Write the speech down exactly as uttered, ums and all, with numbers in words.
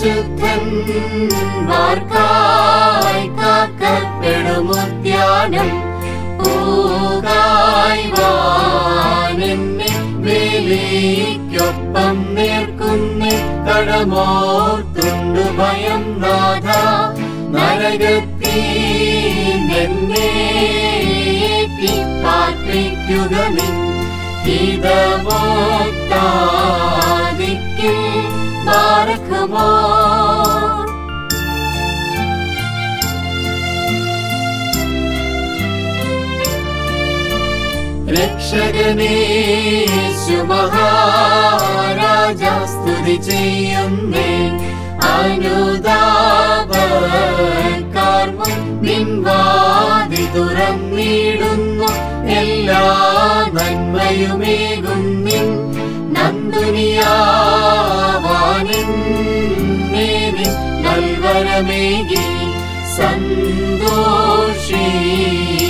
വിശുദ്ധന്മാർക്കായി കാക്കപ്പെടുമുദ്യാനം പൂകായി വാനെന്നെ വേലിക്കൊപ്പം നേർക്കുന്നേ കടമോർത്തുണ്ടു ഭയം നാഥ നരകത്തീന്നെന്നേറ്റി പാർപ്പിക്കുക നിൻ ഹിതമോക്താദിക്കിൽ ബാറക്കുമോ. രക്ഷകനേശു മഹാരാജ സ്തുതി ചെയ്യുന്നേ അനുതാപക്കാർമുൻ നിൻ വാതിൽ തുറന്നിടുന്നു എല്ലാ നന്മയുമേകും നിൻ നന്ദുനിയാവാനെന്നെ നിൻ നൽവരമേകി സന്തോഷി